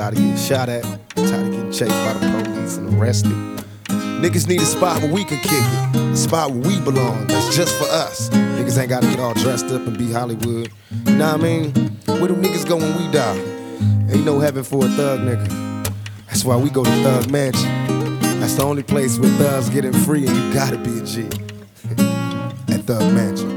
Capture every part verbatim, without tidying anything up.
Tired of getting shot at, tired of getting chased by the police and arrested. Niggas need a spot where we can kick it, a spot where we belong, that's just for us. Niggas ain't gotta get all dressed up and be Hollywood. You know what I mean? Where do niggas go when we die? Ain't no heaven for a thug nigga. That's why we go to Thug Mansion. That's the only place where thugs getting free and you gotta be a G. At Thug Mansion.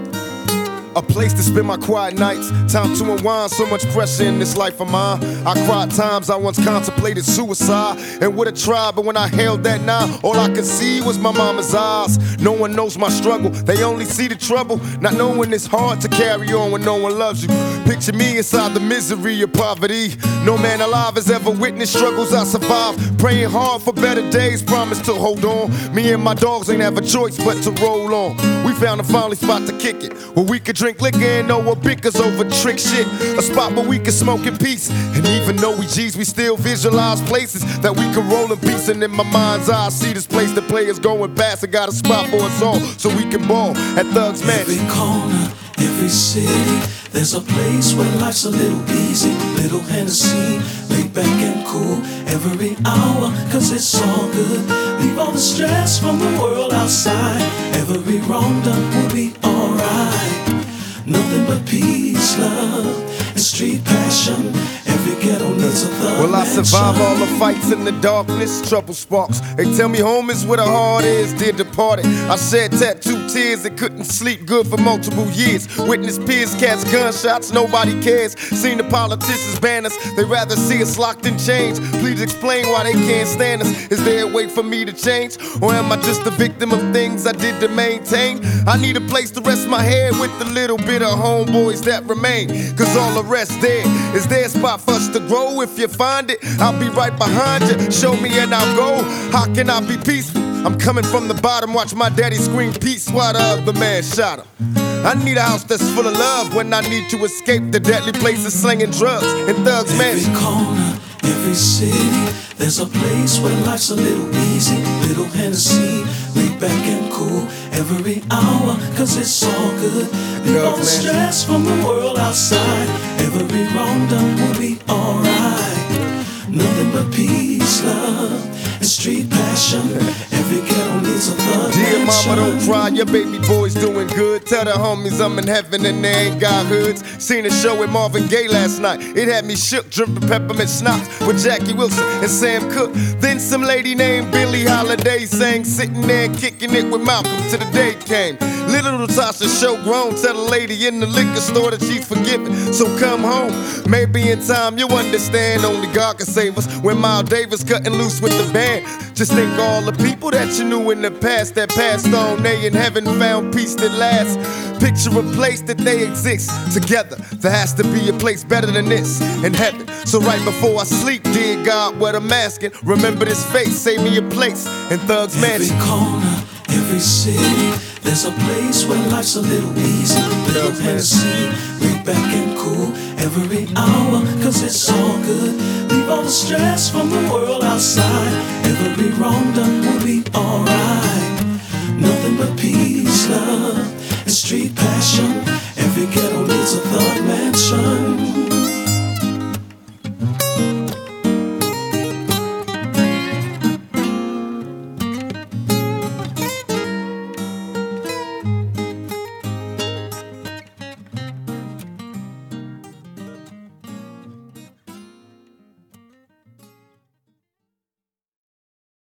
A place to spend my quiet nights, time to unwind, so much pressure in this life of mine. I cried times I once contemplated suicide and would have tried, but when I held that nine, all I could see was my mama's eyes. No one knows my struggle, they only see the trouble, not knowing it's hard to carry on when no one loves you. Picture me inside the misery of poverty. No man alive has ever witnessed struggles I survived. Praying hard for better days, promise to hold on. Me and my dogs ain't have a choice but to roll on. We found a finally spot to kick it, where we could drink liquor and no one bickers over trick shit. A spot where we can smoke in peace. And even though we G's, we still visualize places that we can roll in peace. And in my mind's eye, I see this place the players going past. I got a spot for us all, so we can ball at Thug's Mansion. Every corner, every city, there's a place where life's a little easy. Little Hennessy, laid back and cool every hour, cause it's all good. Leave all the stress from the world outside. Every wrong done will be alright. Nothing but peace, love, and street passion. Every ghetto needs a thug. Will I survive all the fights in the darkness? Trouble sparks. They tell me home is where the heart is, dear departed. I shed tattooed tears and couldn't sleep good for multiple years. Witness peers catch gunshots, nobody cares. Seen the politicians ban us, they rather see us locked in chains. Please explain why they can't stand us. Is there a way for me to change? Or am I just a victim of things I did to maintain? I need a place to rest my head with the little bit of homeboys that remain. Cause all the rest dead. Is there a spot for us to grow? If you find it, I'll be right behind you. Show me and I'll go. How can I be peaceful? I'm coming from the bottom, watch my daddy scream peace while the other man shot him. I need a house that's full of love when I need to escape the deadly places slinging drugs in Thug's Mansion. Every corner, every city, there's a place where life's a little easy. Little Hennessy, laid back and cool every hour, cause it's all good. Leave all the stress from the world outside. Every wrong done will be alright. Nothing but peace, love, and street passion. Every ghetto needs a thug. Dear mama, don't cry, your baby boy's doing good. Tell the homies I'm in heaven and they ain't got hoods. Seen a show with Marvin Gaye last night. It had me shook, dripping peppermint schnapps with Jackie Wilson and Sam Cooke. Then some lady named Billie Holiday sang, sitting there and kicking it with Malcolm till the day came. Little Natasha show grown, tell the lady in the liquor store that she's forgiven, so come home. Maybe in time you'll understand, only God can save us. When Miles Davis cutting loose with the band. Just think all the people that you knew in the past that passed on, they in heaven found peace that lasts. Picture a place that they exist together. There has to be a place better than this in heaven. So right before I sleep, dear God, what I'm asking, remember this face, save me a place in Thug's Mansion. Every corner, every city, there's a place where life's a little easy. Little Hennessy, laid back and cool every hour, cause it's all good. Leave all the stress from the world outside. Every wrong done will be alright. Nothing but peace, love, and street passion. Every ghetto needs a Thug Mansion.